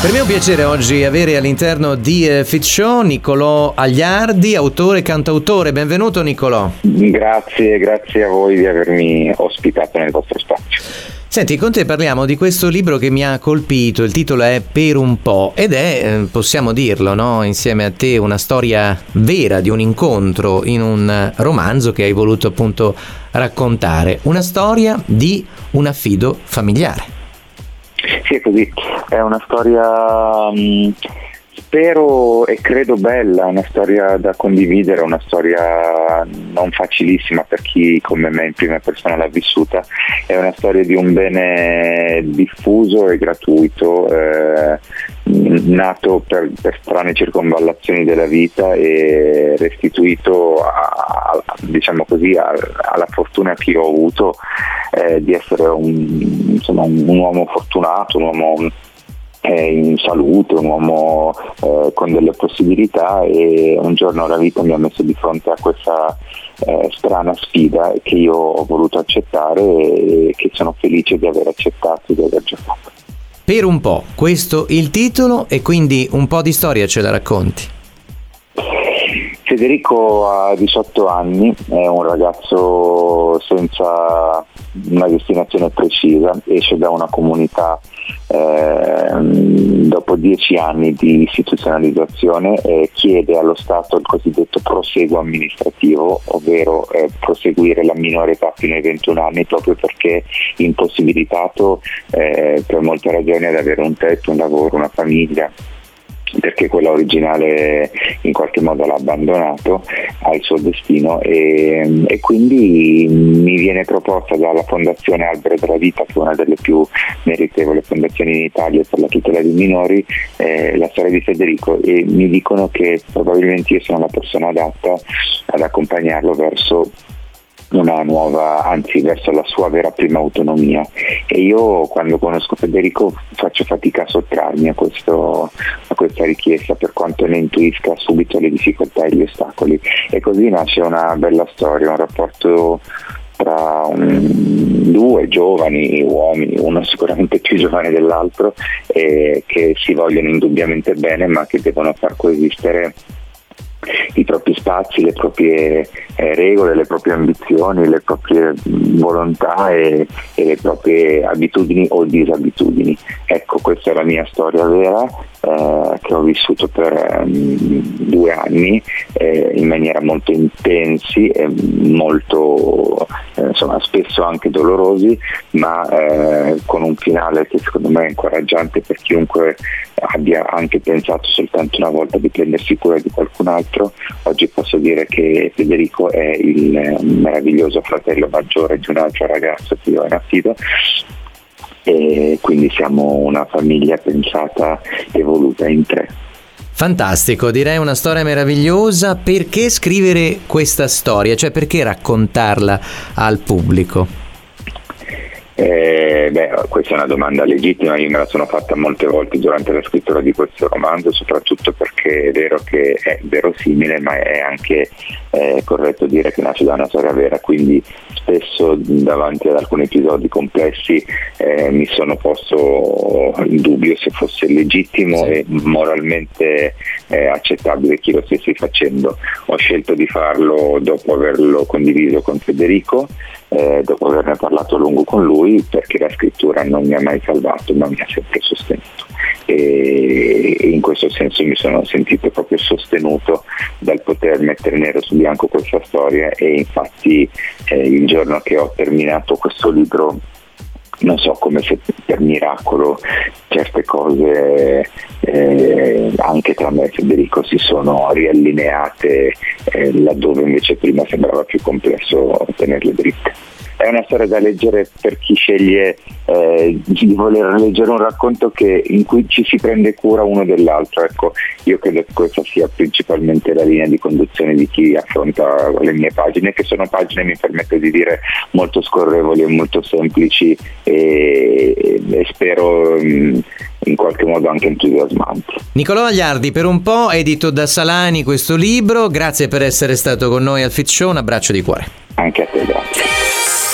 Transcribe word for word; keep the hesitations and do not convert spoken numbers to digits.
Per me è un piacere oggi avere all'interno di eh, Fit Show Niccolò Agliardi, autore e cantautore. Benvenuto Niccolò. Grazie, grazie a voi di avermi ospitato nel vostro spazio. Senti, con te parliamo di questo libro che mi ha colpito, il titolo è Per un po' ed è, eh, possiamo dirlo, no? Insieme a te una storia vera di un incontro in un romanzo che hai voluto appunto raccontare, una storia di un affido familiare. Sì, è così, è una storia mh, spero e credo bella, una storia da condividere, una storia non facilissima per chi come me in prima persona l'ha vissuta, è una storia di un bene diffuso e gratuito, eh, nato per, per strane circonvallazioni della vita e restituito a, a, diciamo così a, alla fortuna che io ho avuto eh, di essere un, insomma, un, un uomo fortunato, un uomo eh, in salute, un uomo eh, con delle possibilità, e un giorno la vita mi ha messo di fronte a questa eh, strana sfida che io ho voluto accettare e che sono felice di aver accettato e di aver già fatto. Per un po', questo il titolo, e quindi un po' di storia ce la racconti. Federico ha diciotto anni, è un ragazzo senza una destinazione precisa, esce da una comunità eh, dopo dieci anni di istituzionalizzazione e chiede allo Stato il cosiddetto proseguo amministrativo, ovvero eh, proseguire la minore età fino ai ventuno anni, proprio perché impossibilitato eh, per molte ragioni ad avere un tetto, un lavoro, una famiglia, perché quella originale in qualche modo l'ha abbandonato al suo destino, e, e quindi mi viene proposta dalla Fondazione Albero della Vita, che è una delle più meritevoli fondazioni in Italia per la tutela dei minori, eh, la storia di Federico, e mi dicono che probabilmente io sono la persona adatta ad accompagnarlo verso una nuova, anzi verso la sua vera prima autonomia, e io quando conosco Federico faccio fatica a sottrarmi a, questo, a questa richiesta, per quanto ne intuisca subito le difficoltà e gli ostacoli, e così nasce una bella storia, un rapporto tra un, due giovani uomini, uno sicuramente più giovane dell'altro, eh, che si vogliono indubbiamente bene, ma che devono far coesistere i propri spazi, le proprie eh, regole, le proprie ambizioni, le proprie volontà e, e le proprie abitudini o disabitudini. Ecco, questa è la mia storia vera, eh, che ho vissuto per um, due anni eh, in maniera molto intensi e molto eh, insomma spesso anche dolorosi, ma eh, con un finale che secondo me è incoraggiante per chiunque abbia anche pensato soltanto una volta di prendersi cura di qualcun altro. Oggi posso dire che Federico è il meraviglioso fratello maggiore di un altro ragazzo che io ho in affido, e quindi siamo una famiglia pensata e voluta in tre. Fantastico, direi una storia meravigliosa. Perché scrivere questa storia? Cioè, perché raccontarla al pubblico? Eh, beh, questa è una domanda legittima, io me la sono fatta molte volte durante la scrittura di questo romanzo, soprattutto perché è vero che è verosimile, ma è anche eh, corretto dire che nasce da una storia vera, quindi spesso davanti ad alcuni episodi complessi eh, mi sono posto il dubbio se fosse legittimo sì. e moralmente eh, accettabile chi lo stessi facendo. Ho scelto di farlo dopo averlo condiviso con Federico, eh, dopo averne parlato a lungo con lui, perché la scrittura non mi ha mai salvato, ma mi ha sempre sostenuto, e in questo senso mi sono sentito proprio sostenuto dal poter mettere nero su bianco questa storia, e infatti eh, il giorno che ho terminato questo libro, non so, come se per miracolo certe cose eh, anche tra me e Federico si sono riallineate eh, laddove invece prima sembrava più complesso tenerle dritte. È una storia da leggere per chi sceglie eh, di voler leggere un racconto che, in cui ci si prende cura uno dell'altro. Ecco, io credo che questa sia principalmente la linea di conduzione di chi affronta le mie pagine, che sono pagine, mi permetto di dire, molto scorrevoli e molto semplici, e, e spero mh, in qualche modo anche entusiasmanti. Niccolò Agliardi, Per un po', edito da Salani questo libro. Grazie per essere stato con noi al Fit Show, un abbraccio di cuore. Anche a te, grazie.